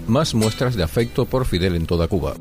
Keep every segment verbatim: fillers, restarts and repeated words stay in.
más muestras de afecto por Fidel en toda Cuba.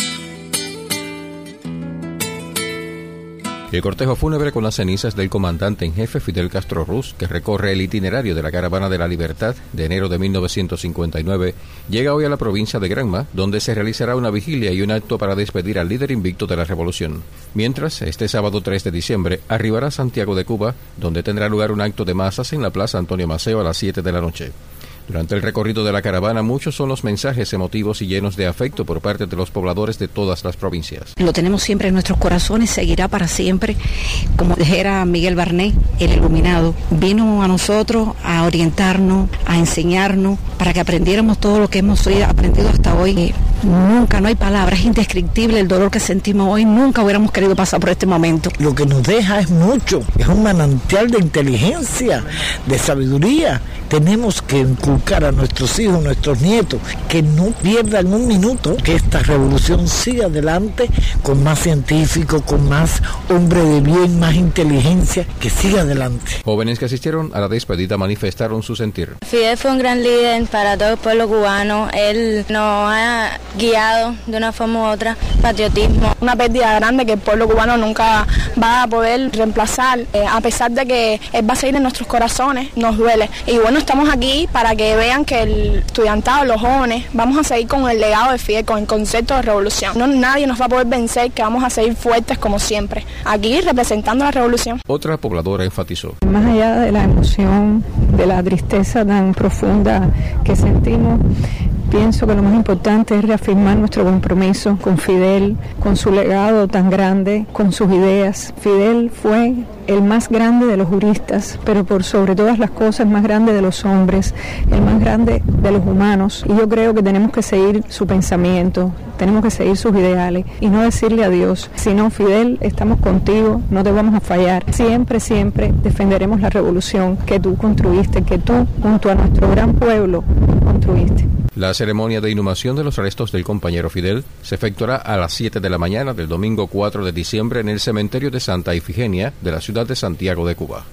El cortejo fúnebre con las cenizas del comandante en jefe Fidel Castro Ruz, que recorre el itinerario de la Caravana de la Libertad de enero de mil novecientos cincuenta y nueve, llega hoy a la provincia de Granma, donde se realizará una vigilia y un acto para despedir al líder invicto de la revolución. Mientras, este sábado tres de diciembre, arribará a Santiago de Cuba, donde tendrá lugar un acto de masas en la Plaza Antonio Maceo a las siete de la noche. Durante el recorrido de la caravana, muchos son los mensajes emotivos y llenos de afecto por parte de los pobladores de todas las provincias. Lo tenemos siempre en nuestros corazones, seguirá para siempre. Como dijera Miguel Barnet, el iluminado, vino a nosotros a orientarnos, a enseñarnos, para que aprendiéramos todo lo que hemos aprendido hasta hoy. Nunca, no hay palabras, es indescriptible el dolor que sentimos hoy, nunca hubiéramos querido pasar por este momento. Lo que nos deja es mucho, es un manantial de inteligencia, de sabiduría. Tenemos que inculcar a nuestros hijos, nuestros nietos, que no pierdan un minuto, que esta revolución siga adelante con más científicos, con más hombre de bien, más inteligencia, que siga adelante. Jóvenes que asistieron a la despedida manifestaron su sentir. Fidel fue un gran líder para todo el pueblo cubano, él nos ha guiado de una forma u otra, patriotismo. Una pérdida grande que el pueblo cubano nunca va a poder reemplazar, eh, a pesar de que él va a seguir en nuestros corazones, nos duele. Y bueno, estamos aquí para que vean que el estudiantado, los jóvenes, vamos a seguir con el legado de Fidel, con el concepto de revolución. No, nadie nos va a poder vencer, que vamos a seguir fuertes como siempre, aquí representando la revolución. Otra pobladora enfatizó. Más allá de la emoción, de la tristeza tan profunda que sentimos, pienso que lo más importante es reafirmar nuestro compromiso con Fidel, con su legado tan grande, con sus ideas. Fidel fue el más grande de los juristas, pero por sobre todas las cosas, el más grande de los hombres, el más grande de los humanos. Y yo creo que tenemos que seguir su pensamiento, tenemos que seguir sus ideales y no decirle adiós, sino Fidel, estamos contigo, no te vamos a fallar. Siempre, siempre defenderemos la revolución que tú construiste, que tú, junto a nuestro gran pueblo, construiste. La ceremonia de inhumación de los restos del compañero Fidel se efectuará a las siete de la mañana del domingo cuatro de diciembre en el cementerio de Santa Ifigenia de la ciudad de Santiago de Cuba.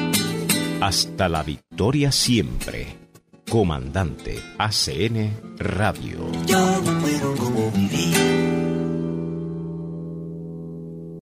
Hasta la victoria siempre. Comandante A C N Radio. Yo no puedo como vivir